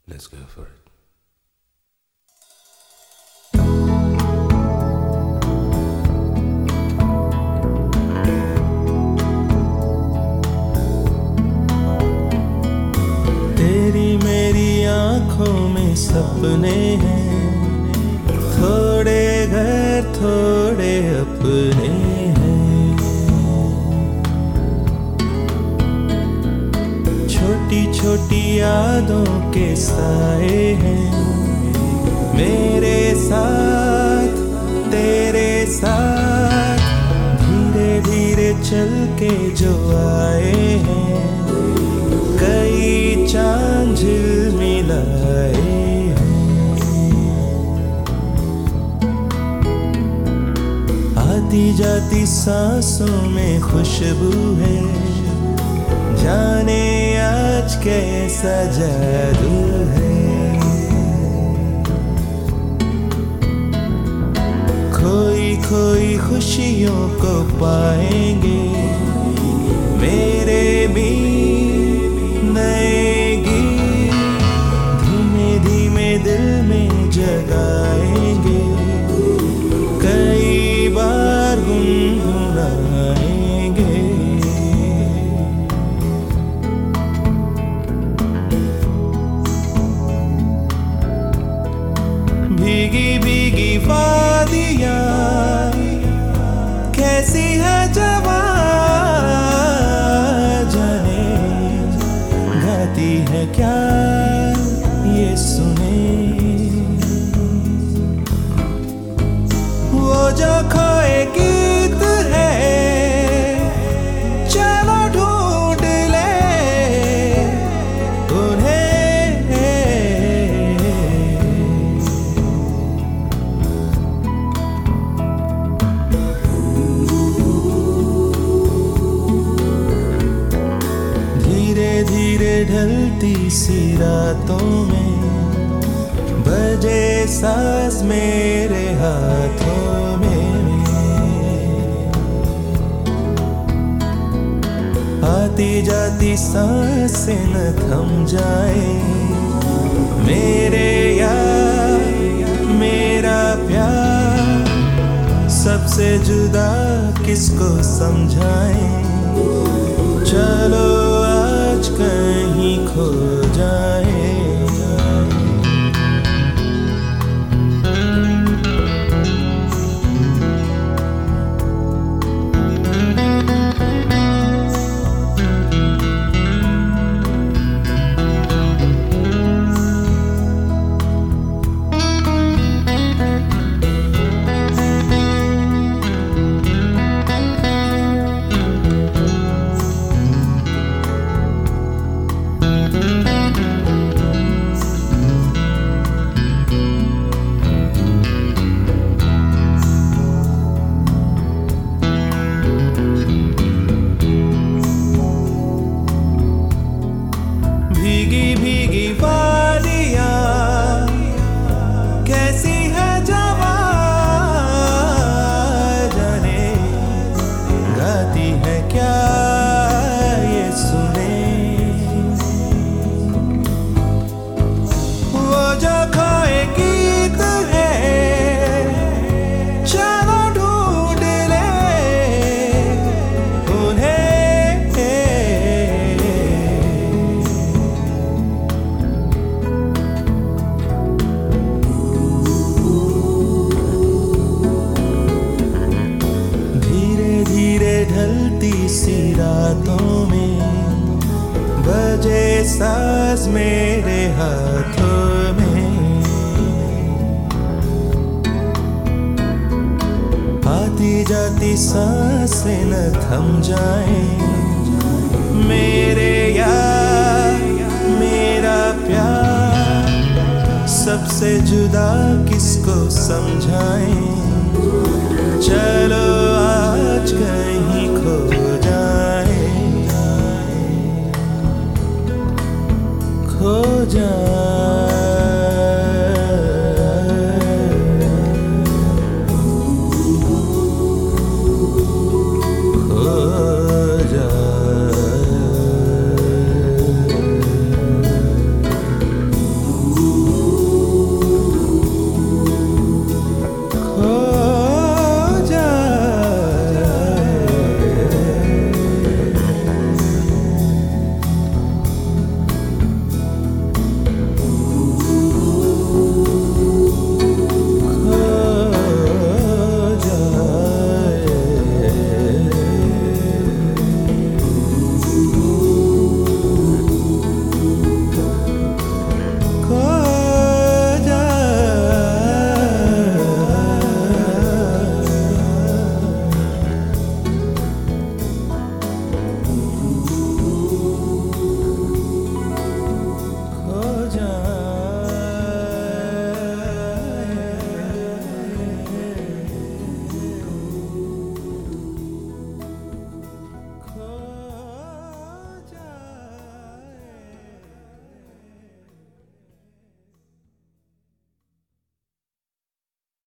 Let's go for it. तेरी मेरी आंखों में सपने हैं, थोड़े घर थोड़े अपने हैं। छोटी छोटी यादों के साए हैं, मेरे साथ तेरे साथ धीरे धीरे चल के जो आए हैं। कई चांद मिलाए हैं, आती जाती सांसों में खुशबू है, जाने आज कैसा जादू है। खोई खोई खुशियों को पाएंगे, मेरे भी नए गीत धीमे धीमे दिल में जगाएंगे, कई बार गुनगुनाएंगे। भीगी भीगी वादियाँ कैसी है जवां, है क्या ये सुने। वो जो खोए गीत है, चलो ढूंढ ले उन्हें। धीरे धीरे ढलती सी रातों में बजे सांस मेरे हाथों में। आती जाती सांसें न थम जाए, मेरे यार मेरा प्यार सबसे जुदा किसको समझाए। चलो आज कहीं खो जाए। भीगी भीगी वादियाँ कैसी है जवां, जाने गाती है क्या ये सुने। वो जो खोए गीत है, चलो ढूंढ ले उन्हें। ढलती सी रातों में बजे सांस मेरे हाथों में। आती जाती सांसें न थम जाए, मेरे यार मेरा प्यार सबसे जुदा किसको समझाए। चलो आज कहीं खो जाए, खो जाए।